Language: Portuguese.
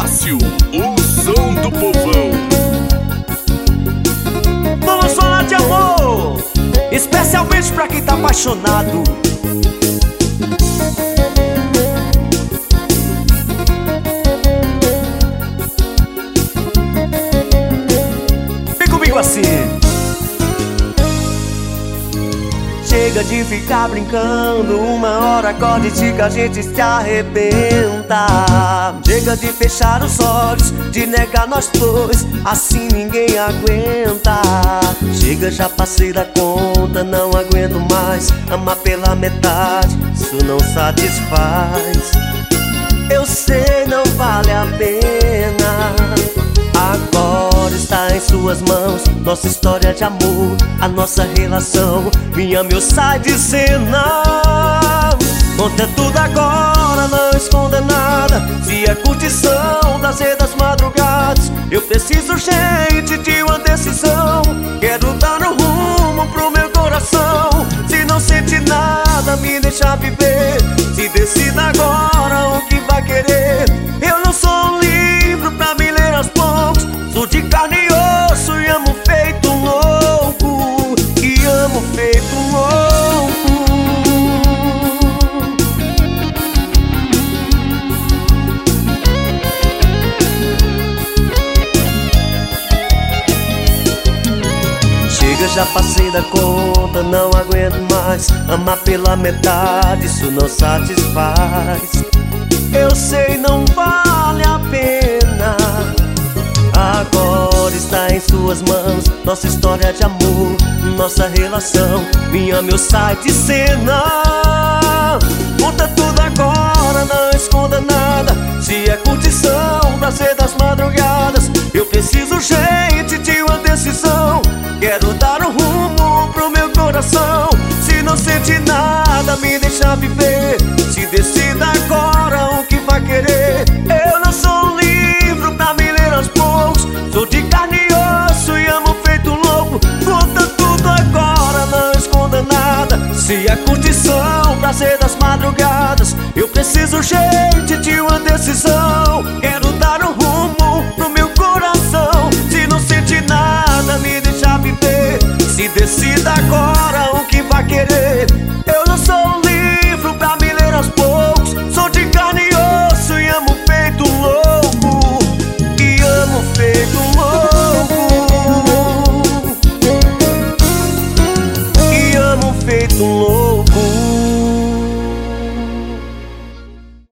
Márcio, o som do povão. Vamos falar de amor, especialmente pra quem tá apaixonado. Vem comigo assim. Chega de ficar brincando, uma hora acorde-te que a gente se arrebenta. Chega de fechar os olhos, de negar nós dois, assim ninguém aguenta. Chega, já passei da conta, não aguento mais amar pela metade, isso não satisfaz. Eu sei, não vale a pena. Agora está em suas mãos nossa história de amor, a nossa relação. Me ame ou sai de cena. Conta tudo agora, não esconda nada. Se é curtição, prazer das madrugadas. Eu preciso urgente de uma decisão. Quero dar um rumo pro meu coração. Se não sente nada, me deixa viver. Se decida agora o que vai querer. Eu não sou um livro pra me ler aos poucos. Sou de carne e osso e amo feito um louco. E amo feito um louco. Chega, já passei da conta, não aguento mais amar pela metade, isso não satisfaz. Eu sei, não vale a pena. Agora está em suas mãos nossa história de amor, nossa relação. Me ame ou sai de cena. Conta tudo agora, não esconda nada. Se é curtição, prazer das madrugadas. Eu preciso urgente de uma decisão. Quero dar um rumo pro meu coração. Se não sente nada, me deixa viver. Se decida agora o que vai querer. Eu não sou um livro pra me ler aos poucos. Sou de carne e osso e amo feito louco. Conta tudo agora, não esconda nada. Se é curtição, prazer das madrugadas. Eu preciso urgente de uma decisão. Quero dar um rumo pro meu coração. Se não sente nada, me deixa viver. Se decida agora